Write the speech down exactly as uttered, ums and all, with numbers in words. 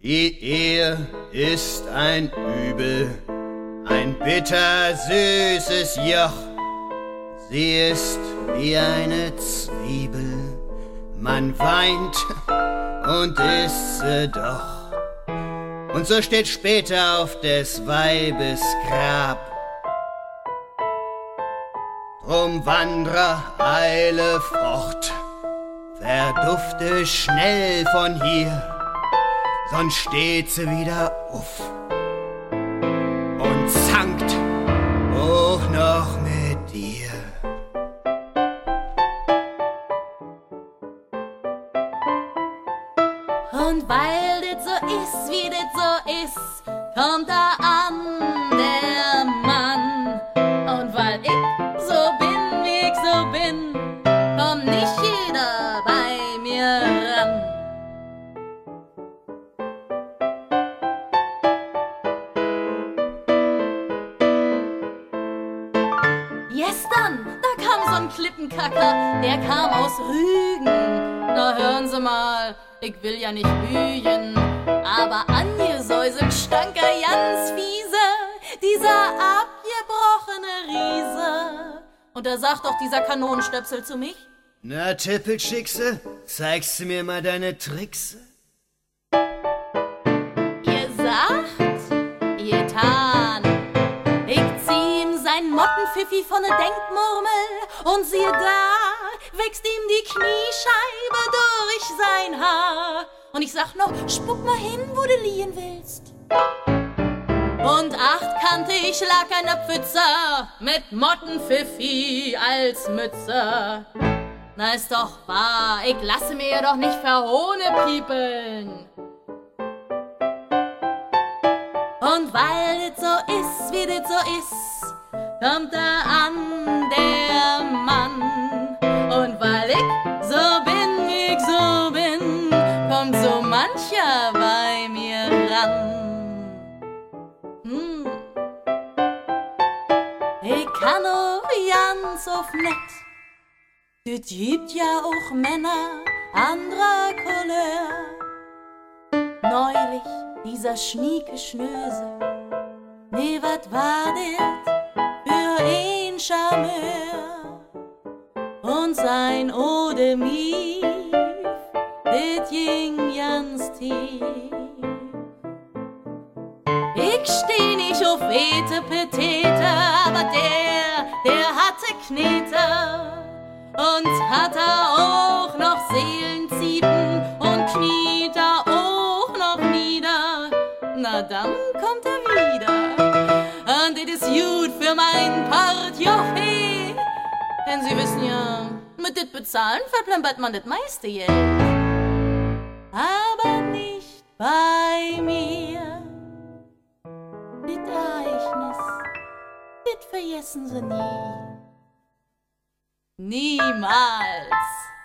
Die Ehe ist ein Übel, ein bittersüßes Joch. Sie ist wie eine Zwiebel, man weint und isst sie doch. Und so steht später auf des Weibes Grab. Drum Wanderer, eile fort, verdufte schnell von hier, sonst steht sie wieder uff und zankt auch noch mit dir. Und weil das so ist, wie das so ist, kommt da an der Mann. Und weil ich so bin, wie ich so bin, kommt nicht jeder bei mir ran. Gestern, da kam so ein Klippenkacker, der kam aus Rügen. Na hören Sie mal, ich will ja nicht lügen, aber angesäuselt stank er ganz fiese, dieser abgebrochene Riese. Und da sagt doch dieser Kanonenstöpsel zu mich: Na Tippelschickse, zeigst du mir mal deine Tricks? Gesagt, getan. Ich zieh ihm sein Mottenpfiffi von ne Denkmurmel und siehe da, wächst ihm die Kniescheibe durch sein Haar. Und ich sag noch, spuck mal hin, wo du liegen willst. Und achtkantig lag ein Pfützer mit Mottenpfiffi als Mütze. Na ist doch wahr, ich lasse mir ja doch nicht verhohne piepeln. Und weil das so ist, wie das so ist, kommt da an der Mann. Und weil ich so bin, wie ich so bin, kommt so mancher bei mir ran. Hm. Ich kann auch ganz oft nett. Es gibt ja auch Männer anderer Couleur. Neulich dieser schnieke Schnösel, nee, wat war det für ein Charmeur? Und sein Eau de Mief, det ging ganz tief. Ich steh nicht auf Etepetete, aber der, der hatte Knete. Und hat er auch noch Seelenziepen und kniet er auch noch nieder. Na dann kommt er wieder. Und das ist gut für mein Part, Jochi. Denn Sie wissen ja, mit dit bezahlen verplempert man das meiste Geld. Aber nicht bei mir. Dit Ereignis, dit vergessen Sie nie. Niemals.